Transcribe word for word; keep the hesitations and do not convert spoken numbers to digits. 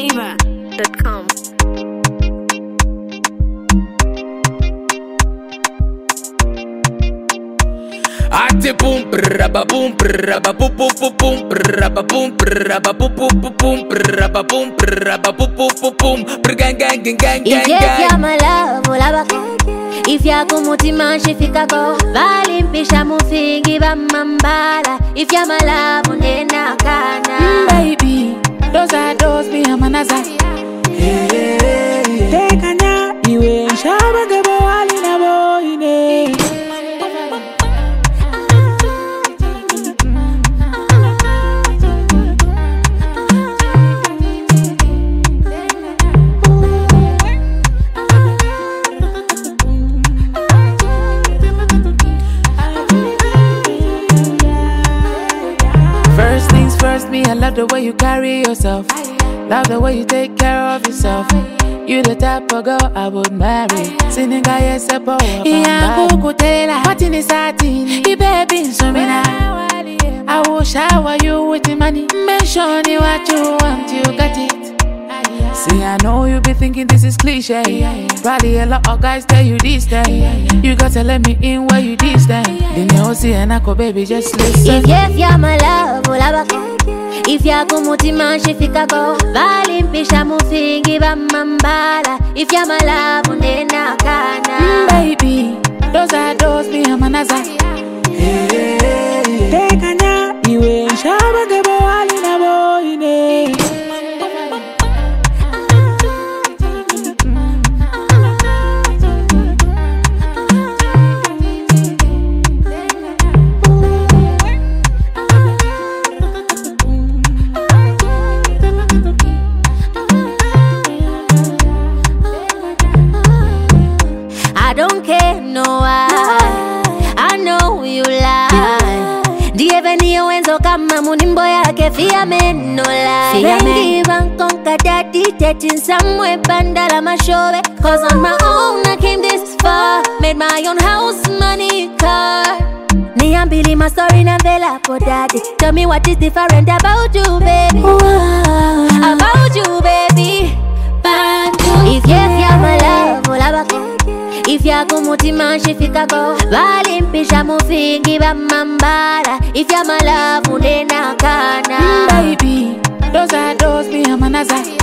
flavor dot com. Ate boom, braba boom, braba boom, boom, boom, boom, braba boom, braba boom, boom, boom, boom, braba boom, braba boom, boom, boom, boom, gang, gang, gang, gang, gang. If you my love, olaba. If you kumutima shifika ko, bali mpisha mufingi ba mambala. If you my love, unena kana. Mm, baby, those are those me amanaza. Hey, hey, hey. Tekanya, iwe nshaba gebo wali na boine. First things first, me, I love the way you carry yourself. Love the way you take care of yourself. You the type of girl I would marry. Sininga yes a bow. Yeah, kukutela. Matini satini. Baby, so me now. I will shower you with the money. Mention you what you want, you got it. See, I know you be thinking this is cliche. Probably a lot of guys tell you this thing. You gotta let me in where you this thing. Then you see and I go, baby, just listen. If you feel my love, olaba. If you kumutima shifika ko, bali mpisha mufingi ba mambala. If you my love, unena kana. Mm, baby, those are those me amanaza. Hey, hey, hey. Tekanya, iwe nshaba gebo wali na boine. I don't care, no I I know you lie. Ndiye veni wenzo kama munimbo yake Fia men no lie. Bengi bankonka daddy Tetting somewhere bandala mashowe. Cause on my own I came this far. Made my own house, money, car. Niambili my story na vela for daddy. Tell me what is different about you, baby. Wow. About you, baby. If you feel my love, olaba. If you kumutima shifika ko, bali mpisha mufingi ba mambala. If you my love, unena kana. Mm, baby, those are those me amanaza.